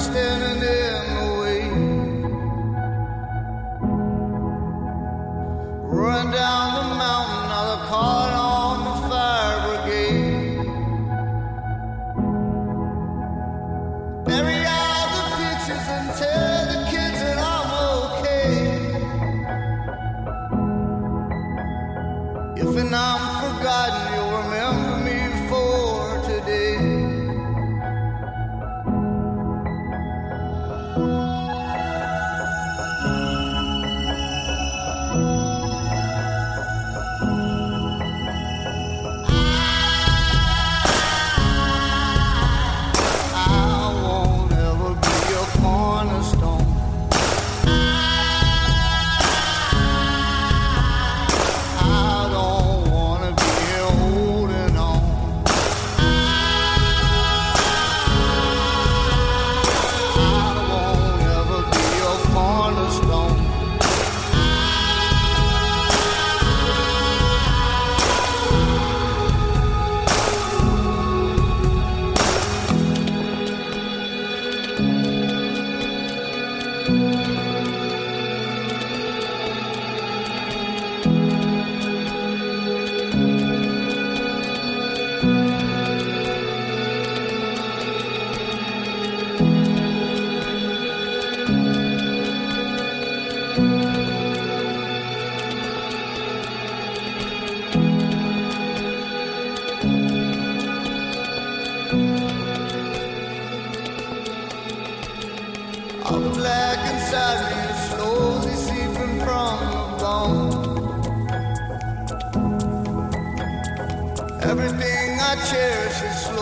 standing in the way. Run down the mountain, now they're calling on the fire brigade. Bury all the pictures and tell the kids that I'm okay. If and I'm forgotten, you'll remember me for today. All the black inside me is slowly seeping from the bone. Everything I cherish is